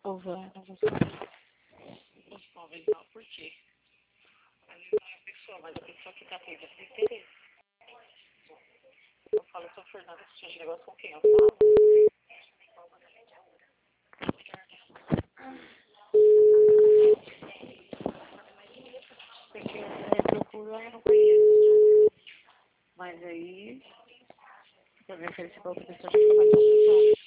Ou vai, não vou saber. Talvez não, por quê? Às vezes não é a pessoa, mas a pessoa que tá tendo esse interesse. Eu falo, eu sou Fernanda, você tinha negócio com quem eu falo? Porque eu procuro, eu não conheço. Mas aí, pra ver se a outra pessoa já foi mais uma pessoa.